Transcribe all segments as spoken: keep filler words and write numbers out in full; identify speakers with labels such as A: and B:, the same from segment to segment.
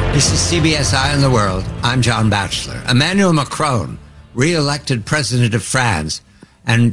A: This is C B S Eye on the World. I'm John Batchelor. Emmanuel Macron, re-elected president of France, and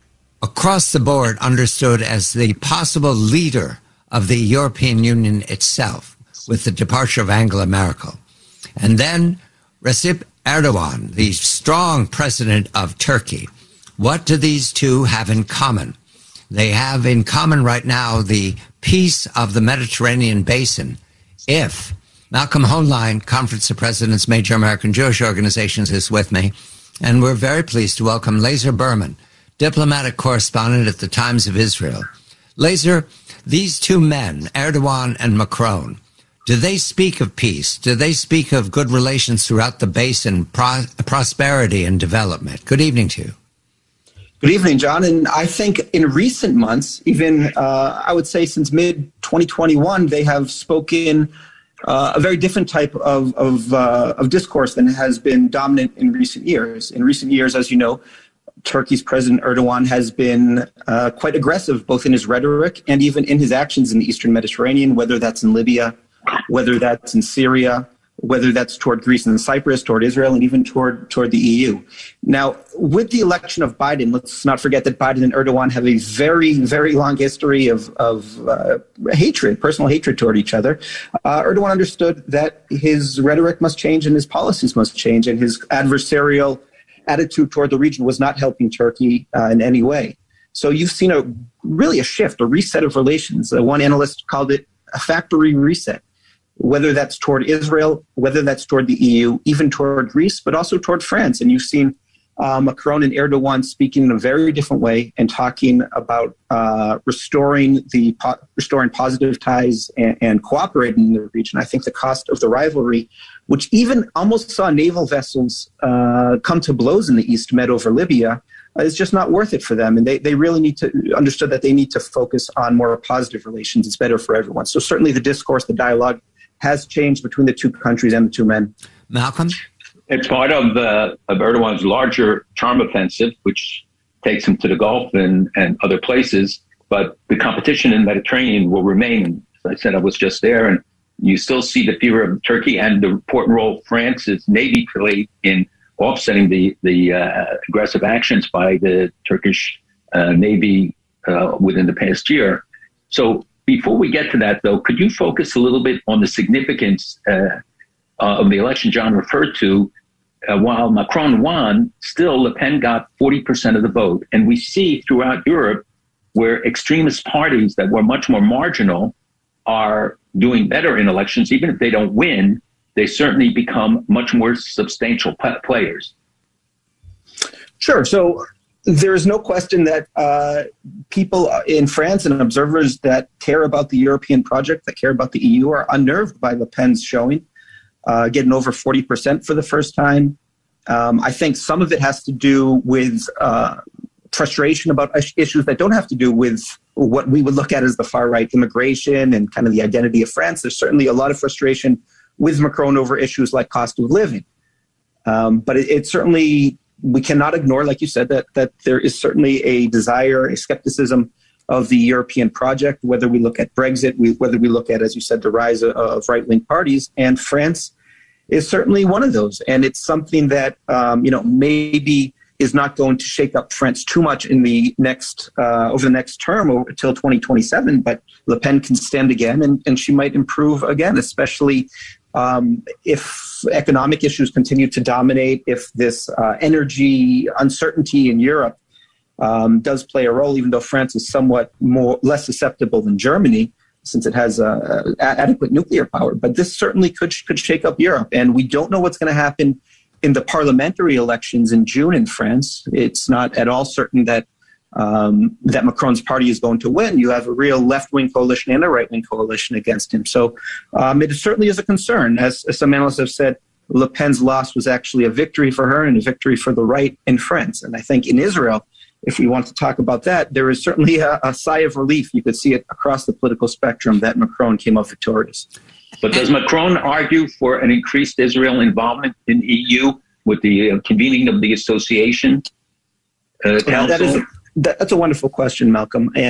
A: across the board understood as the possible leader of the European Union itself, with the departure of Angela Merkel. And then Recep Erdogan, the strong president of Turkey. What do these two have in common? They have in common right now the peace of the Mediterranean basin. If Malcolm Hoenlein, Conference of Presidents, Major American Jewish Organizations, is with me, and we're very pleased to welcome Lazar Berman, diplomatic correspondent at the Times of Israel. Lazar, these two men, Erdogan and Macron, do they speak of peace? Do they speak of good relations throughout the basin, pro- prosperity and development? Good evening to you.
B: Good evening, John. And I think in recent months, even uh, I would say since mid twenty twenty-one, they have spoken uh, a very different type of of, uh, of discourse than has been dominant in recent years. In recent years, as you know, Turkey's President Erdogan has been uh, quite aggressive, both in his rhetoric and even in his actions in the Eastern Mediterranean, whether that's in Libya, whether that's in Syria, whether that's toward Greece and Cyprus, toward Israel, and even toward toward the E U. Now, with the election of Biden, let's not forget that Biden and Erdogan have a very, very long history of, of uh, hatred, personal hatred toward each other. Uh, Erdogan understood that his rhetoric must change and his policies must change, and his adversarial attitude toward the region was not helping Turkey uh, in any way. So you've seen a really a shift, a reset of relations. Uh, one analyst called it a factory reset, whether that's toward Israel, whether that's toward the E U, even toward Greece, but also toward France. And you've seen uh, Macron and Erdogan speaking in a very different way and talking about uh, restoring the po- restoring positive ties and, and cooperating in the region. I think the cost of the rivalry, which even almost saw naval vessels uh, come to blows in the East Med over Libya, uh, is just not worth it for them. And they, they really need to understood that they need to focus on more positive relations. It's better for everyone. So certainly the discourse, the dialogue has changed between the two countries and the two men.
A: Malcolm?
C: It's part of, uh, of Erdogan's larger charm offensive, which takes him to the Gulf and, and other places. But the competition in the Mediterranean will remain. As I said, I was just there, and you still see the fear of Turkey and the important role France's Navy played in offsetting the, the uh, aggressive actions by the Turkish uh, Navy uh, within the past year. So before we get to that, though, could you focus a little bit on the significance uh, uh, of the election John referred to? Uh, while Macron won, still Le Pen got forty percent of the vote. And we see throughout Europe where extremist parties that were much more marginal are doing better in elections. Even if they don't win, they certainly become much more substantial p- players.
B: Sure. So there is no question that uh, people in France and observers that care about the European project, that care about the E U, are unnerved by Le Pen's showing, uh, getting over forty percent for the first time. Um, I think some of it has to do with uh, frustration about issues that don't have to do with what we would look at as the far-right immigration and kind of the identity of France. There's certainly a lot of frustration with Macron over issues like cost of living. Um, but it, it certainly... We cannot ignore, like you said, that that there is certainly a desire, a skepticism of the European project, whether we look at Brexit, we, whether we look at, as you said, the rise of, of right-wing parties. And France is certainly one of those. And it's something that, um, you know, maybe is not going to shake up France too much in the next, uh, over the next term or until twenty twenty-seven. But Le Pen can stand again, and, and she might improve again, especially Um, if economic issues continue to dominate, if this uh, energy uncertainty in Europe um, does play a role, even though France is somewhat more less susceptible than Germany, since it has uh, adequate nuclear power. But this certainly could could shake up Europe, and we don't know what's going to happen in the parliamentary elections in June in France. It's not at all certain that um, that Macron's party is going to win. You have a real left-wing coalition and a right-wing coalition against him. So um, it certainly is a concern. As, as some analysts have said, Le Pen's loss was actually a victory for her and a victory for the right in France. And I think in Israel, if we want to talk about that, there is certainly a, a sigh of relief. You could see it across the political spectrum that Macron came out victorious.
C: But does Macron argue for an increased Israel involvement in E U with the uh, convening of the association uh, council?
B: That is a, that, that's a wonderful question, Malcolm. And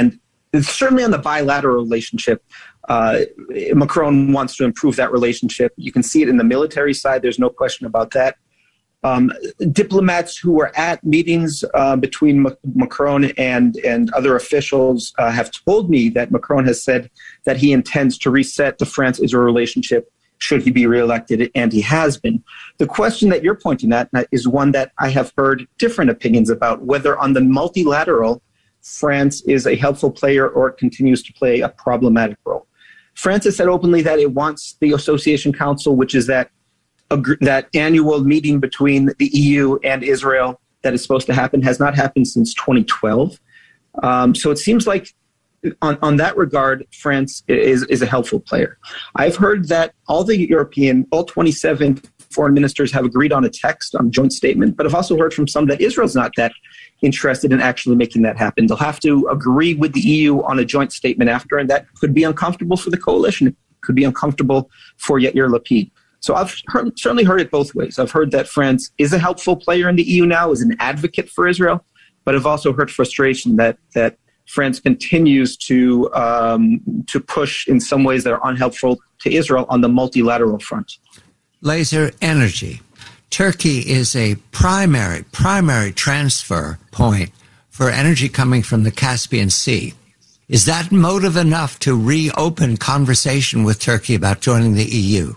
B: certainly on the bilateral relationship, uh, Macron wants to improve that relationship. You can see it in the military side. There's no question about that. Um, diplomats who were at meetings uh, between M- Macron and, and other officials uh, have told me that Macron has said that he intends to reset the France-Israel relationship should he be reelected, and he has been. The question that you're pointing at is one that I have heard different opinions about, whether on the multilateral, France is a helpful player or it continues to play a problematic role. France has said openly that it wants the Association Council, which is that that annual meeting between the E U and Israel that is supposed to happen, has not happened since twenty twelve. Um, so it seems like on, on that regard, France is, is a helpful player. I've heard that all the European, all twenty-seven foreign ministers have agreed on a text, on a joint statement, but I've also heard from some that Israel's not that interested in actually making that happen. They'll have to agree with the E U on a joint statement after, and that could be uncomfortable for the coalition. It could be uncomfortable for Yair Lapid. So I've heard, certainly heard it both ways. I've heard that France is a helpful player in the E U now, is an advocate for Israel, but I've also heard frustration that that France continues to um, to push in some ways that are unhelpful to Israel on the multilateral front.
A: Laser energy. Turkey is a primary, primary transfer point for energy coming from the Caspian Sea. Is that motive enough to reopen conversation with Turkey about joining the E U?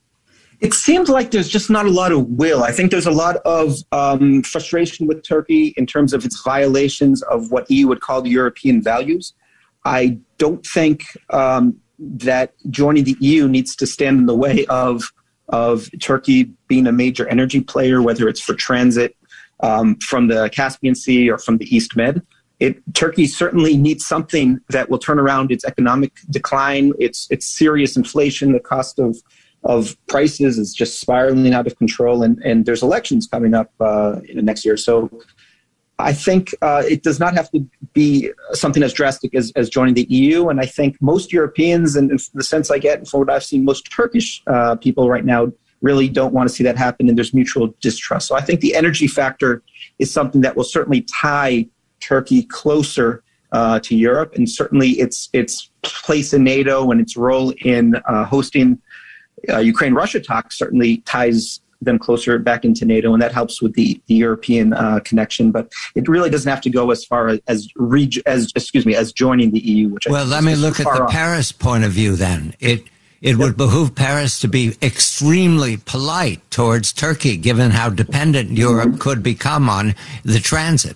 B: It seems like there's just not a lot of will. I think there's a lot of um, frustration with Turkey in terms of its violations of what E U would call the European values. I don't think um, that joining the E U needs to stand in the way of of Turkey being a major energy player, whether it's for transit um, from the Caspian Sea or from the East Med. It, Turkey certainly needs something that will turn around its economic decline, its its serious inflation, the cost of of prices is just spiraling out of control, and, and there's elections coming up uh, in the next year. So I think uh, it does not have to be something as drastic as, as joining the E U. And I think most Europeans, and in the sense I get from what I've seen, most Turkish uh, people right now really don't want to see that happen, and there's mutual distrust. So I think the energy factor is something that will certainly tie Turkey closer uh, to Europe, and certainly its its place in NATO and its role in uh, hosting uh, Ukraine-Russia talks certainly ties them closer back into NATO, and that helps with the, the European uh, connection. But it really doesn't have to go as far as as, reg- as excuse me as joining the E U. Which
A: well,
B: I
A: let me look at the
B: off.
A: Paris point of view. Then it it
B: yep.
A: would behoove Paris to be extremely polite towards Turkey, given how dependent Europe mm-hmm. could become on the transit.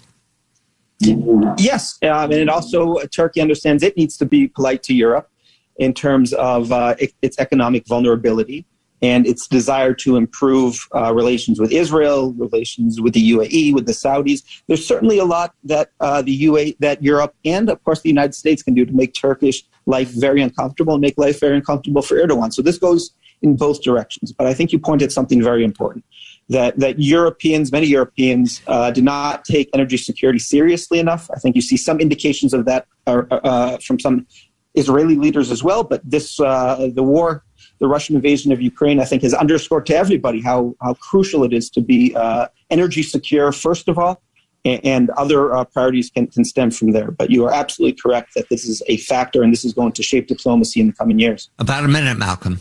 B: Yes, um, and it also uh, Turkey understands it needs to be polite to Europe in terms of uh, it, its economic vulnerability and its desire to improve uh, relations with Israel, relations with the U A E, with the Saudis. There's certainly a lot that uh, the U A E, that Europe, and of course the United States can do to make Turkish life very uncomfortable and make life very uncomfortable for Erdogan. So this goes in both directions. But I think you pointed something very important, that that Europeans, many Europeans, uh, do not take energy security seriously enough. I think you see some indications of that uh, uh, from some Israeli leaders as well. But this, uh, the war, the Russian invasion of Ukraine, I think has underscored to everybody how, how crucial it is to be uh, energy secure, first of all, and, and other uh, priorities can, can stem from there. But you are absolutely correct that this is a factor, and this is going to shape diplomacy in the coming years.
A: About a minute, Malcolm.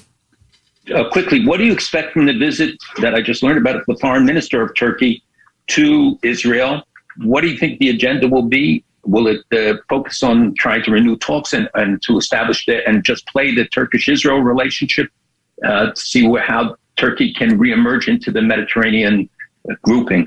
C: Uh, quickly, what do you expect from the visit that I just learned about of the foreign minister of Turkey to Israel? What do you think the agenda will be? Will it uh, focus on trying to renew talks and, and to establish the, and just play the Turkish-Israel relationship uh, to see where, how Turkey can reemerge into the Mediterranean uh, grouping?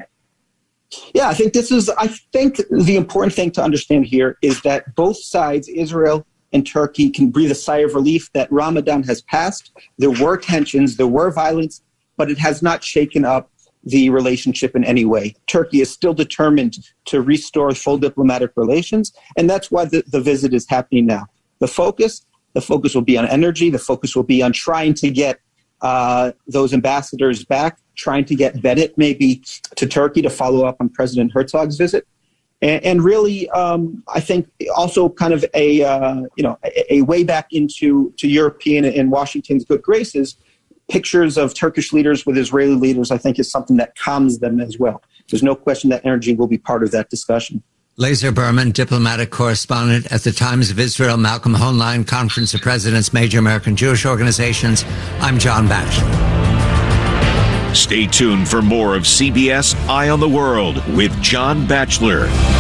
B: Yeah, I think this is, I think the important thing to understand here is that both sides, Israel and Turkey, can breathe a sigh of relief that Ramadan has passed. There were tensions, there were violence, but it has not shaken up the relationship in any way. Turkey is still determined to restore full diplomatic relations, and that's why the, the visit is happening now. The focus, the focus will be on energy, the focus will be on trying to get uh, those ambassadors back, trying to get Bennett maybe to Turkey to follow up on President Herzog's visit. And, and really, um, I think also kind of a, uh, you know, a, a way back into to European and Washington's good graces. Pictures of Turkish leaders with Israeli leaders, I think, is something that calms them as well. There's no question that energy will be part of that discussion.
A: Lazer Berman, diplomatic correspondent at the Times of Israel, Malcolm Hoenlein, Conference of Presidents, Major American Jewish Organizations. I'm John Batchelor.
D: Stay tuned for more of C B S Eye on the World with John Batchelor.